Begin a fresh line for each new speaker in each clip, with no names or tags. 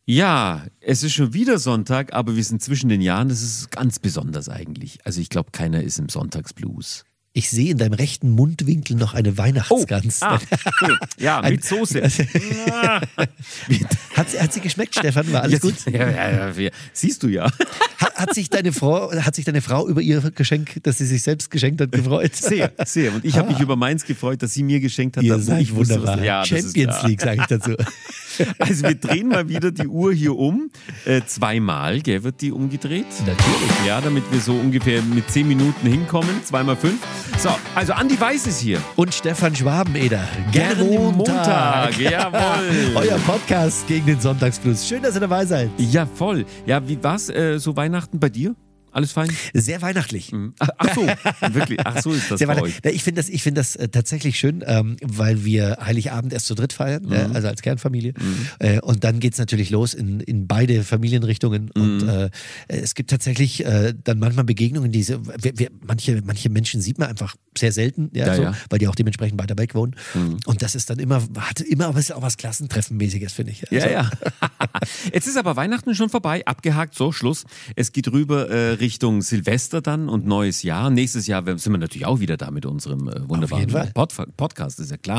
Ja, es ist schon wieder Sonntag, aber wir sind zwischen den Jahren. Das ist ganz besonders eigentlich. Also ich glaube, keiner ist im Sonntagsblues.
Ich sehe in deinem rechten Mundwinkel noch eine Weihnachtsgans.
Cool. Ja, mit Soße.
Hat sie geschmeckt, Stefan? War alles gut?
Ja, siehst du ja.
Hat sich deine Frau über ihr Geschenk, das sie sich selbst geschenkt hat, gefreut?
Sehr. Und ich habe mich über meins gefreut, dass sie mir geschenkt hat.
Ihr seid wunderbar.
Ja,
Champions League, sage ich dazu.
Also wir drehen mal wieder die Uhr hier um. Zweimal, gell, wird die umgedreht.
Natürlich.
Ja, damit wir so ungefähr mit 10 Minuten hinkommen. 2x5. So, also Andi Weiß ist hier.
Und Stefan Schwabeneder.
Gerne Montag. Jawohl.
Euer Podcast gegen den Sonntagsblues. Schön, dass ihr dabei seid.
Ja, voll. Ja, wie war's so Weihnachten bei dir? Alles fein?
Sehr weihnachtlich.
Ach so, wirklich. Ach so ist das
Sehr
bei euch.
Ich finde das tatsächlich schön, weil wir Heiligabend erst zu dritt feiern, also als Kernfamilie. Und dann geht es natürlich los in beide Familienrichtungen. Und es gibt tatsächlich dann manchmal Begegnungen, manche Menschen sieht man einfach sehr selten, weil die auch dementsprechend weiter weg wohnen. Und das ist dann hat immer auch was Klassentreffenmäßiges, finde ich. Also.
Ja. Jetzt ist aber Weihnachten schon vorbei, abgehakt, so, Schluss. Es geht rüber Richtung Silvester dann und neues Jahr. Nächstes Jahr sind wir natürlich auch wieder da mit unserem wunderbaren Podcast, ist ja klar.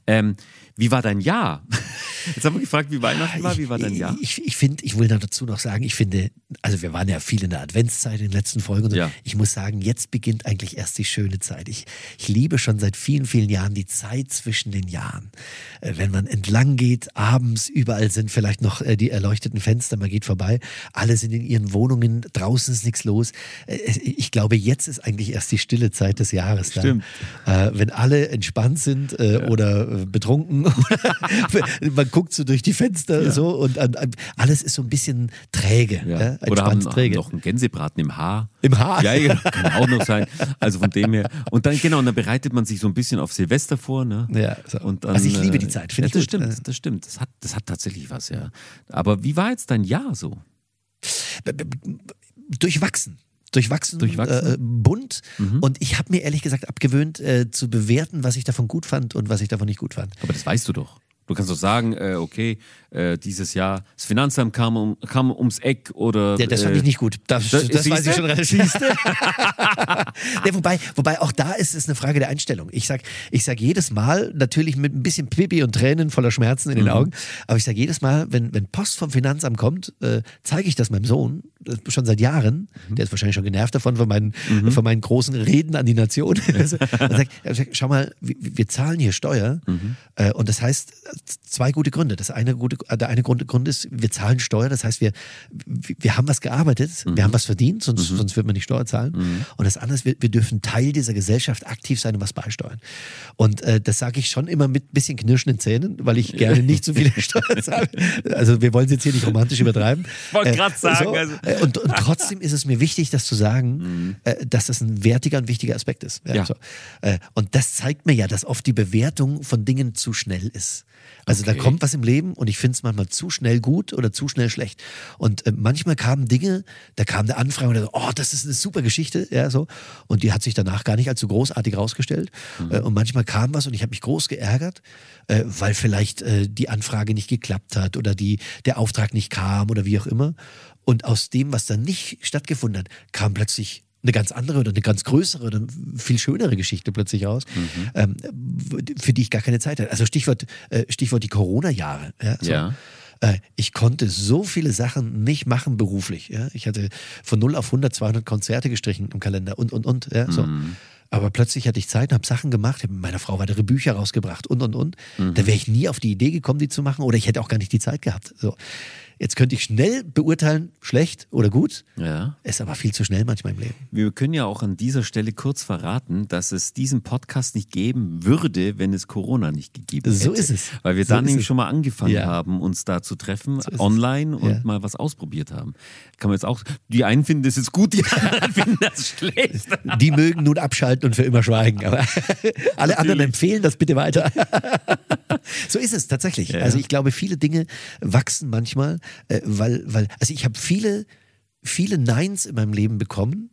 Wie war dein Jahr? Jetzt haben wir gefragt, wie Weihnachten war. Wie war dein Jahr?
Ich will dazu noch sagen, ich finde, also wir waren ja viel in der Adventszeit in den letzten Folgen und ich muss sagen, jetzt beginnt eigentlich erst die schöne Zeit. Ich liebe schon seit vielen, vielen Jahren die Zeit zwischen den Jahren. Wenn man entlang geht, abends, überall sind vielleicht noch die erleuchteten Fenster, man geht vorbei, alle sind in ihren Wohnungen, draußen ist nichts los. Ich glaube, jetzt ist eigentlich erst die stille Zeit des Jahres da.
Stimmt.
Wenn alle entspannt sind oder betrunken, man guckt so durch die Fenster so und alles ist so ein bisschen träge.
Ja. Oder haben noch einen Gänsebraten im Haar.
Im Haar?
Ja, kann auch noch sein. Also von dem her. Und dann dann bereitet man sich so ein bisschen auf Silvester vor. Ne?
Ja, so.
Und dann,
also ich liebe die Zeit, finde ich
das
gut.
Stimmt, das stimmt. Das hat tatsächlich was, ja. Aber wie war jetzt dein Jahr so?
Durchwachsen, bunt. Und ich habe mir ehrlich gesagt abgewöhnt, zu bewerten, was ich davon gut fand und was ich davon nicht gut fand.
Aber das weißt du doch. Du kannst doch sagen, okay, dieses Jahr das Finanzamt kam ums Eck oder...
Ja, das fand ich nicht gut. Das weiß ich schon relativ. Wobei auch da ist es eine Frage der Einstellung. Ich sag jedes Mal, natürlich mit ein bisschen Pipi und Tränen voller Schmerzen in den Augen, aber ich sage jedes Mal, wenn Post vom Finanzamt kommt, zeige ich das meinem Sohn, schon seit Jahren, der ist wahrscheinlich schon genervt davon, von meinen großen Reden an die Nation. Und sag, schau mal, wir zahlen hier Steuer und das heißt, zwei gute Gründe. Der eine Grund ist, wir zahlen Steuer, das heißt, wir haben was gearbeitet, wir haben was verdient, sonst würde man nicht Steuer zahlen. Und das andere ist, wir dürfen Teil dieser Gesellschaft aktiv sein und was beisteuern. Und das sage ich schon immer mit ein bisschen knirschenden Zähnen, weil ich gerne nicht so viele Steuern zahle. Also wir wollen es jetzt hier nicht romantisch übertreiben.
Ich wollte gerade sagen.
Und trotzdem ist es mir wichtig, das zu sagen, dass das ein wertiger und wichtiger Aspekt ist. Ja. So. Und das zeigt mir ja, dass oft die Bewertung von Dingen zu schnell ist. Also da kommt was im Leben und ich finde es manchmal zu schnell gut oder zu schnell schlecht. Und manchmal kamen Dinge, da kam eine Anfrage und da so, oh, das ist eine super Geschichte, ja, so. Und die hat sich danach gar nicht als so großartig rausgestellt. Und manchmal kam was und ich habe mich groß geärgert, weil vielleicht die Anfrage nicht geklappt hat oder der Auftrag nicht kam oder wie auch immer. Und aus dem, was dann nicht stattgefunden hat, kam plötzlich eine ganz andere oder eine ganz größere oder viel schönere Geschichte plötzlich raus, für die ich gar keine Zeit hatte. Also Stichwort die Corona-Jahre. Ja, so.
Ja.
Ich konnte so viele Sachen nicht machen beruflich. Ja. Ich hatte von 0 auf 100, 200 Konzerte gestrichen im Kalender und. Ja, so. Aber plötzlich hatte ich Zeit und habe Sachen gemacht, ich habe mit meiner Frau weitere Bücher rausgebracht und. Da wäre ich nie auf die Idee gekommen, die zu machen oder ich hätte auch gar nicht die Zeit gehabt. So. Jetzt könnte ich schnell beurteilen, schlecht oder gut. Ja. Ist aber viel zu schnell manchmal im Leben.
Wir können ja auch an dieser Stelle kurz verraten, dass es diesen Podcast nicht geben würde, wenn es Corona nicht gegeben hätte.
So ist es.
Weil wir dann nämlich schon mal angefangen haben, uns da zu treffen, so online und mal was ausprobiert haben. Kann man jetzt auch, die einen finden das jetzt gut, die anderen finden das schlecht.
Die mögen nun abschalten und für immer schweigen. Aber alle anderen empfehlen das bitte weiter. So ist es tatsächlich. Ja. Also ich glaube, viele Dinge wachsen manchmal, weil ich habe viele Neins in meinem Leben bekommen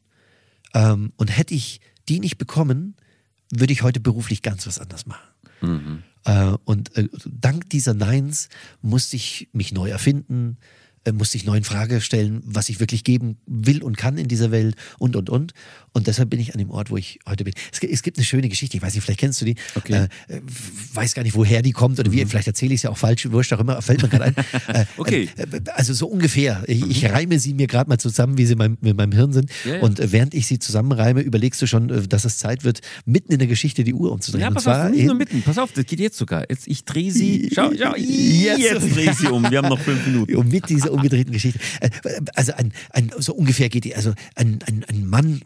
und hätte ich die nicht bekommen, würde ich heute beruflich ganz was anderes machen. Und dank dieser Neins musste ich mich neu erfinden, musste ich neu in Frage stellen, was ich wirklich geben will und kann in dieser Welt und. Und deshalb bin ich an dem Ort, wo ich heute bin. Es gibt eine schöne Geschichte, ich weiß nicht, vielleicht kennst du die.
Okay.
Weiß gar nicht, woher die kommt oder wie, vielleicht erzähle ich es ja auch falsch, wurscht auch immer, fällt mir gerade ein.
Okay.
Also so ungefähr. Ich reime sie mir gerade mal zusammen, wie sie mit meinem Hirn sind.
Ja.
Und während ich sie zusammenreime, überlegst du schon, dass es Zeit wird, mitten in der Geschichte die Uhr umzudrehen.
Ja, pass auf, nicht nur mitten. Pass auf, das geht jetzt sogar. Jetzt, ich drehe sie. Schau, jetzt drehe ich sie um. Wir haben noch 5 Minuten.
Und mit dieser umgedrehten Geschichte. Also so ungefähr geht die. Also ein Mann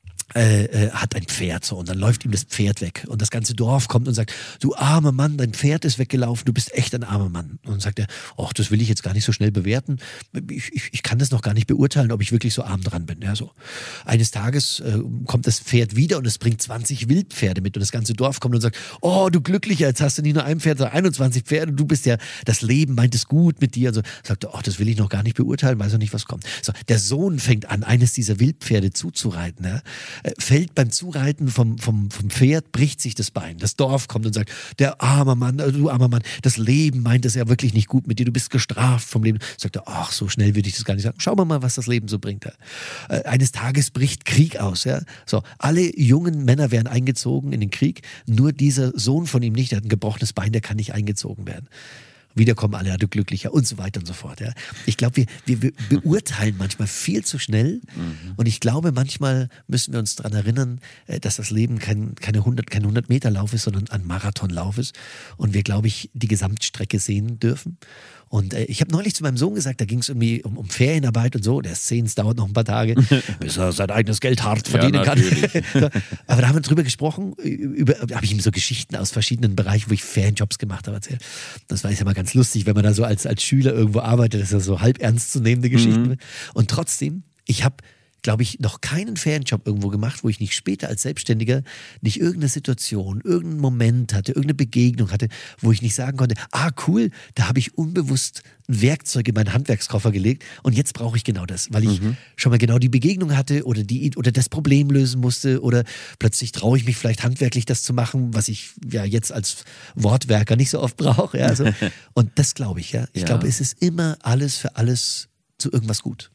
hat ein Pferd so und dann läuft ihm das Pferd weg und das ganze Dorf kommt und sagt, du armer Mann, dein Pferd ist weggelaufen, du bist echt ein armer Mann. Und dann sagt er, ach, das will ich jetzt gar nicht so schnell bewerten, ich kann das noch gar nicht beurteilen, ob ich wirklich so arm dran bin. Ja, so. Eines Tages kommt das Pferd wieder und es bringt 20 Wildpferde mit und das ganze Dorf kommt und sagt, oh, du Glücklicher, jetzt hast du nicht nur ein Pferd, sondern 21 Pferde, du bist ja, das Leben meint es gut mit dir. Und so sagt er, ach, das will ich noch gar nicht beurteilen, weiß auch nicht, was kommt. So, der Sohn fängt an, eines dieser Wildpferde zuzureiten, ja, fällt beim Zureiten vom Pferd, bricht sich das Bein. Das Dorf kommt und sagt, der arme Mann, du armer Mann, das Leben meint es ja wirklich nicht gut mit dir, du bist gestraft vom Leben. Sagt er, ach, so schnell würde ich das gar nicht sagen. Schauen wir mal, was das Leben so bringt. Ja. Eines Tages bricht Krieg aus. Ja. So, alle jungen Männer werden eingezogen in den Krieg, nur dieser Sohn von ihm nicht, der hat ein gebrochenes Bein, der kann nicht eingezogen werden. Wieder kommen alle, ja, du Glücklicher und so weiter und so fort. Ja. Ich glaube, wir beurteilen manchmal viel zu schnell und ich glaube, manchmal müssen wir uns daran erinnern, dass das Leben kein 100 Meter Lauf ist, sondern ein Marathonlauf ist und wir, glaube ich, die Gesamtstrecke sehen dürfen. Und ich habe neulich zu meinem Sohn gesagt, da ging es irgendwie um Ferienarbeit und so, der ist 10, es dauert noch ein paar Tage, bis er sein eigenes Geld hart verdienen kann. So, aber da haben wir drüber gesprochen, habe ich ihm so Geschichten aus verschiedenen Bereichen, wo ich Ferienjobs gemacht habe, erzählt. Das war ja mal ganz lustig, wenn man da so als Schüler irgendwo arbeitet, das ist ja so halb ernstzunehmende Geschichten. Und trotzdem, ich habe, glaube ich, noch keinen Ferienjob irgendwo gemacht, wo ich nicht später als Selbstständiger nicht irgendeine Situation, irgendeinen Moment hatte, irgendeine Begegnung hatte, wo ich nicht sagen konnte, cool, da habe ich unbewusst ein Werkzeug in meinen Handwerkskoffer gelegt und jetzt brauche ich genau das, weil ich schon mal genau die Begegnung hatte oder das Problem lösen musste oder plötzlich traue ich mich vielleicht handwerklich das zu machen, was ich ja jetzt als Wortwerker nicht so oft brauche. Ja, so. Und das glaube ich, ja. Ich glaube, es ist immer alles für alles zu irgendwas gut.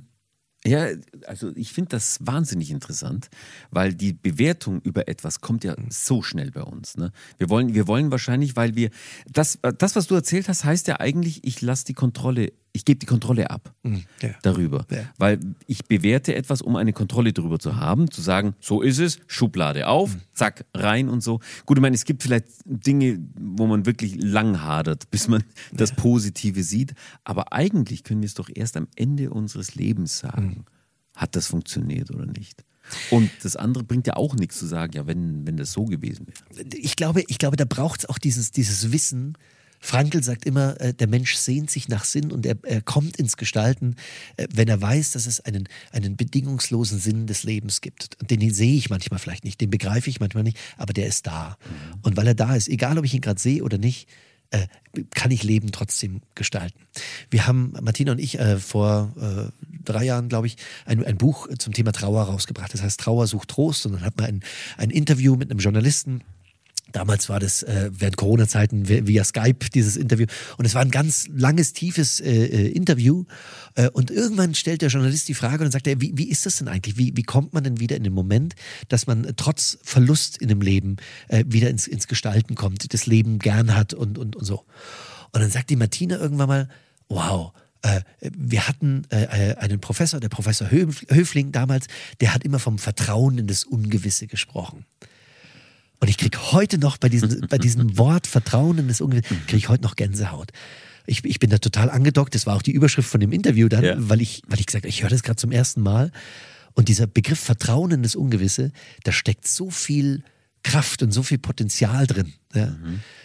Ja, also ich finde das wahnsinnig interessant, weil die Bewertung über etwas kommt ja so schnell bei uns. Ne? Wir wollen wahrscheinlich, weil wir, das, was du erzählt hast, heißt ja eigentlich, ich gebe die Kontrolle ab darüber. Ja. Weil ich bewerte etwas, um eine Kontrolle darüber zu haben, zu sagen, so ist es, Schublade auf, zack, rein und so. Gut, ich meine, es gibt vielleicht Dinge, wo man wirklich lang hadert, bis man das Positive sieht, aber eigentlich können wir es doch erst am Ende unseres Lebens sagen, hat das funktioniert oder nicht. Und das andere bringt ja auch nichts zu sagen, ja, wenn das so gewesen wäre.
Ich glaube, da braucht es auch dieses Wissen. Frankl sagt immer, der Mensch sehnt sich nach Sinn und er kommt ins Gestalten, wenn er weiß, dass es einen bedingungslosen Sinn des Lebens gibt. Und den sehe ich manchmal vielleicht nicht, den begreife ich manchmal nicht, aber der ist da. Und weil er da ist, egal ob ich ihn gerade sehe oder nicht, kann ich Leben trotzdem gestalten. Wir haben, Martina und ich, vor 3 Jahren, glaube ich, ein Buch zum Thema Trauer rausgebracht. Das heißt, Trauer sucht Trost. Und dann hat man ein Interview mit einem Journalisten. Damals war das während Corona-Zeiten via Skype, dieses Interview. Und es war ein ganz langes, tiefes Interview. Und irgendwann stellt der Journalist die Frage und dann sagt er, wie ist das denn eigentlich? Wie kommt man denn wieder in den Moment, dass man trotz Verlust in dem Leben wieder ins Gestalten kommt, das Leben gern hat und so. Und dann sagt die Martina irgendwann mal, wow, wir hatten einen Professor, der Professor Höfling damals, der hat immer vom Vertrauen in das Ungewisse gesprochen. Und ich kriege heute noch bei diesem Wort Vertrauen in das Ungewisse, kriege ich heute noch Gänsehaut. Ich bin da total angedockt. Das war auch die Überschrift von dem Interview dann, weil ich gesagt habe, ich höre das gerade zum ersten Mal. Und dieser Begriff Vertrauen in das Ungewisse, da steckt so viel Kraft und so viel Potenzial drin. Ja.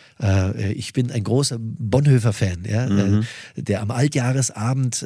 Ich bin ein großer Bonhoeffer-Fan, der am Altjahresabend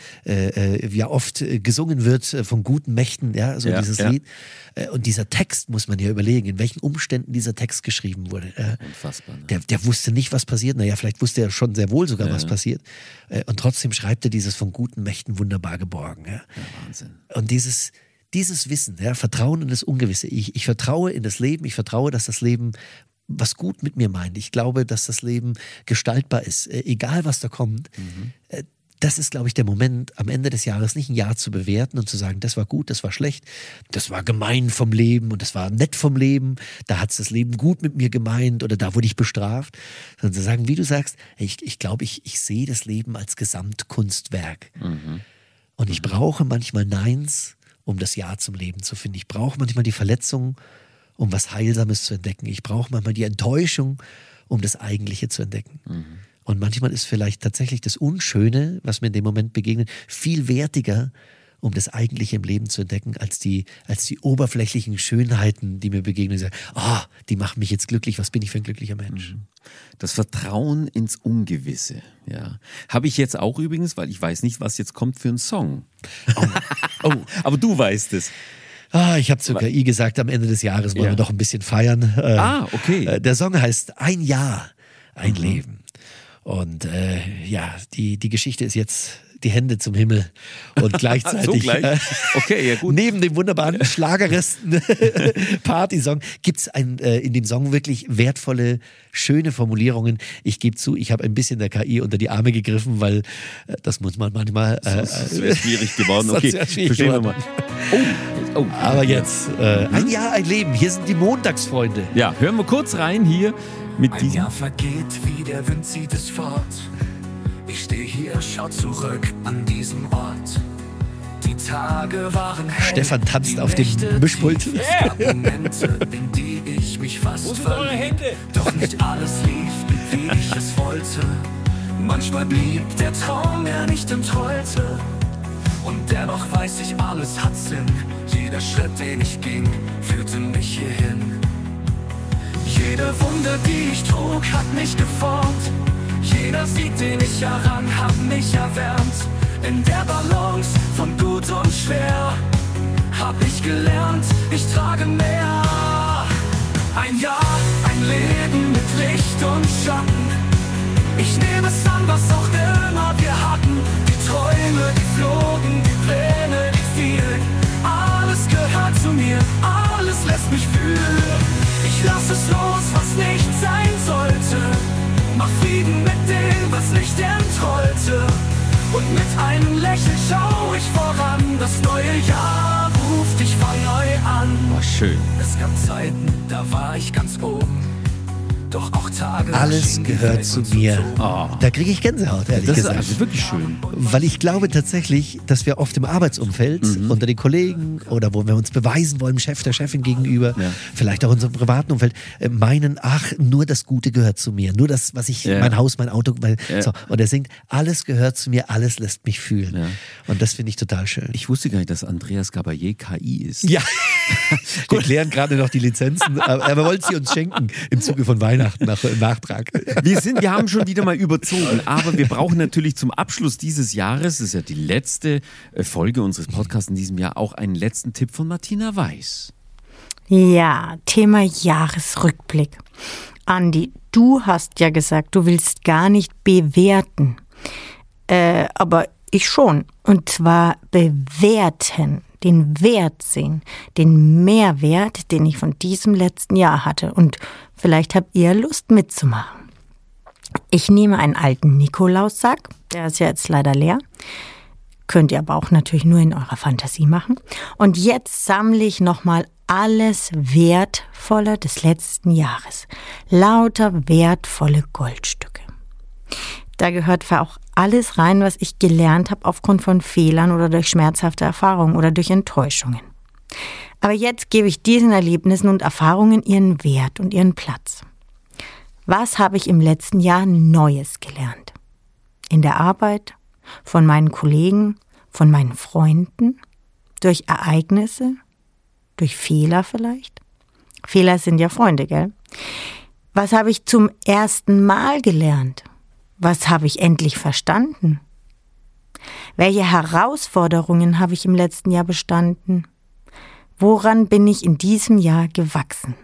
ja oft gesungen wird von guten Mächten, dieses Lied. Und dieser Text muss man ja überlegen, in welchen Umständen dieser Text geschrieben wurde.
Unfassbar. Ne?
Der wusste nicht, was passiert. Naja, vielleicht wusste er schon sehr wohl sogar, was passiert. Und trotzdem schreibt er dieses von guten Mächten wunderbar geborgen. Ja,
Wahnsinn.
Und dieses Wissen, Vertrauen in das Ungewisse. Ich vertraue in das Leben, ich vertraue, dass das Leben was gut mit mir meint. Ich glaube, dass das Leben gestaltbar ist, egal was da kommt. Das ist, glaube ich, der Moment, am Ende des Jahres nicht ein Jahr zu bewerten und zu sagen, das war gut, das war schlecht, das war gemein vom Leben und das war nett vom Leben, da hat es das Leben gut mit mir gemeint oder da wurde ich bestraft. Sondern zu sagen, wie du sagst, ich glaube, ich sehe das Leben als Gesamtkunstwerk. Und ich brauche manchmal Neins, um das Ja zum Leben zu finden. Ich brauche manchmal die Verletzung, um was Heilsames zu entdecken. Ich brauche manchmal die Enttäuschung, um das Eigentliche zu entdecken. Und manchmal ist vielleicht tatsächlich das Unschöne, was mir in dem Moment begegnet, viel wertiger, um das Eigentliche im Leben zu entdecken, als die oberflächlichen Schönheiten, die mir begegnen. Ich sage, die machen mich jetzt glücklich, was bin ich für ein glücklicher Mensch?
Das Vertrauen ins Ungewisse, ja. Habe ich jetzt auch übrigens, weil ich weiß nicht, was jetzt kommt für ein Song. Aber du weißt es.
Ich habe zur KI gesagt, am Ende des Jahres wollen wir doch ein bisschen feiern.
Okay.
Der Song heißt Ein Jahr, ein Leben. Und die Geschichte ist jetzt die Hände zum Himmel und gleichzeitig
so gleich? Okay, ja gut.
Neben dem wunderbaren Schlagerresten Party-Song gibt es in dem Song wirklich wertvolle, schöne Formulierungen. Ich gebe zu, ich habe ein bisschen der KI unter die Arme gegriffen, weil das muss man manchmal...
das wäre schwierig geworden. Okay, verstehen wir mal.
Aber jetzt, ein Jahr, ein Leben. Hier sind die Montagsfreunde.
Ja, hören wir kurz rein hier mit
diesem... Ein Jahr vergeht, wie der Wind zieht es fort. Ich stehe hier, schau zurück an diesem Ort. Die Tage waren hell.
Stefan tanzt auf dem Mischpult.
Es gab Momente, in die ich mich fast verlieb. Doch nicht alles lief, wie ich es wollte. Manchmal blieb der Traum, der nicht entrollte. Und dennoch weiß ich, alles hat Sinn. Jeder Schritt, den ich ging, führte mich hierhin. Jede Wunde, die ich trug, hat mich geformt. Jeder Sieg, den ich errang, hat mich erwärmt. In der Balance von gut und schwer hab ich gelernt, ich trage mehr. Ein Jahr, ein Leben mit Licht und Schatten. Ich nehme es an, was auch immer wir hatten. Die Träume, die flogen, die Pläne, die fielen. Alles gehört zu mir, alles lässt mich fühlen. Ich lass es los, was nicht sein sollte. Mach Frieden mit dem, was nicht entrollte. Und mit einem Lächeln schau ich voran. Das neue Jahr ruft, ich fang neu an.
War schön.
Es gab Zeiten, da war ich ganz oben. Doch auch Tage.
Alles gehört zu mir. Da kriege ich Gänsehaut, ehrlich gesagt.
Das ist also wirklich schön.
Weil ich glaube tatsächlich, dass wir oft im Arbeitsumfeld, unter den Kollegen oder wo wir uns beweisen wollen, Chef, der Chefin gegenüber, vielleicht auch in unserem privaten Umfeld, meinen, nur das Gute gehört zu mir. Nur das, was ich, mein Haus, mein Auto, so. Und er singt, alles gehört zu mir, alles lässt mich fühlen. Ja. Und das finde ich total schön.
Ich wusste gar nicht, dass Andreas Gabalier KI ist.
Ja, wir klären gerade noch die Lizenzen, aber wir wollen sie uns schenken im Zuge von Weihnachten. Im Nachtrag.
Wir haben schon wieder mal überzogen, aber wir brauchen natürlich zum Abschluss dieses Jahres, das ist ja die letzte Folge unseres Podcasts in diesem Jahr, auch einen letzten Tipp von Martina Weiß.
Ja, Thema Jahresrückblick. Andi, du hast ja gesagt, du willst gar nicht bewerten, aber ich schon. Und zwar bewerten. Den Wert sehen, den Mehrwert, den ich von diesem letzten Jahr hatte. Und vielleicht habt ihr Lust mitzumachen. Ich nehme einen alten Nikolaussack, der ist ja jetzt leider leer. Könnt ihr aber auch natürlich nur in eurer Fantasie machen. Und jetzt sammle ich nochmal alles Wertvolle des letzten Jahres. Lauter wertvolle Goldstücke. Da gehört auch alles rein, was ich gelernt habe aufgrund von Fehlern oder durch schmerzhafte Erfahrungen oder durch Enttäuschungen. Aber jetzt gebe ich diesen Erlebnissen und Erfahrungen ihren Wert und ihren Platz. Was habe ich im letzten Jahr Neues gelernt? In der Arbeit, von meinen Kollegen, von meinen Freunden, durch Ereignisse, durch Fehler vielleicht? Fehler sind ja Freunde, gell? Was habe ich zum ersten Mal gelernt? Was habe ich endlich verstanden? Welche Herausforderungen habe ich im letzten Jahr bestanden? Woran bin ich in diesem Jahr gewachsen?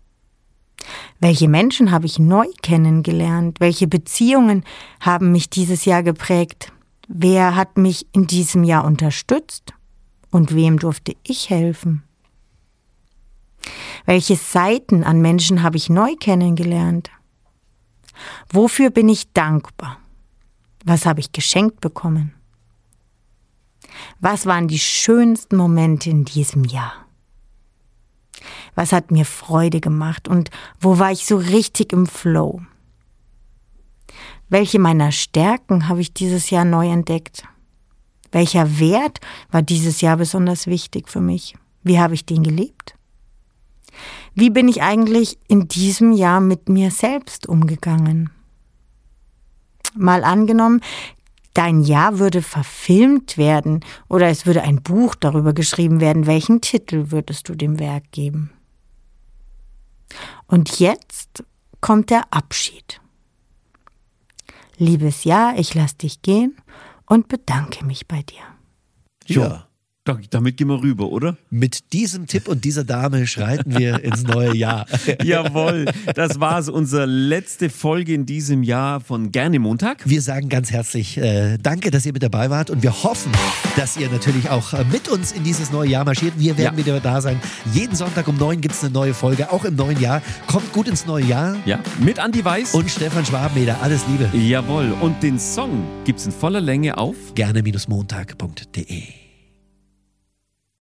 Welche Menschen habe ich neu kennengelernt? Welche Beziehungen haben mich dieses Jahr geprägt? Wer hat mich in diesem Jahr unterstützt? Und wem durfte ich helfen? Welche Seiten an Menschen habe ich neu kennengelernt? Wofür bin ich dankbar? Was habe ich geschenkt bekommen? Was waren die schönsten Momente in diesem Jahr? Was hat mir Freude gemacht und wo war ich so richtig im Flow? Welche meiner Stärken habe ich dieses Jahr neu entdeckt? Welcher Wert war dieses Jahr besonders wichtig für mich? Wie habe ich den gelebt? Wie bin ich eigentlich in diesem Jahr mit mir selbst umgegangen? Mal angenommen, dein Jahr würde verfilmt werden oder es würde ein Buch darüber geschrieben werden. Welchen Titel würdest du dem Werk geben? Und jetzt kommt der Abschied. Liebes Jahr, ich lasse dich gehen und bedanke mich bei dir.
Ja.
Damit gehen wir rüber, oder?
Mit diesem Tipp und dieser Dame schreiten wir ins neue Jahr.
Jawohl, das war unsere letzte Folge in diesem Jahr von Gerne Montag.
Wir sagen ganz herzlich danke, dass ihr mit dabei wart und wir hoffen, dass ihr natürlich auch mit uns in dieses neue Jahr marschiert. Wir werden wieder da sein. Jeden Sonntag um 9 gibt es eine neue Folge, auch im neuen Jahr. Kommt gut ins neue Jahr.
Ja, mit Andi Weiß
und Stefan Schwabeneder. Alles Liebe.
Jawohl, und den Song gibt es in voller Länge auf
gerne-montag.de.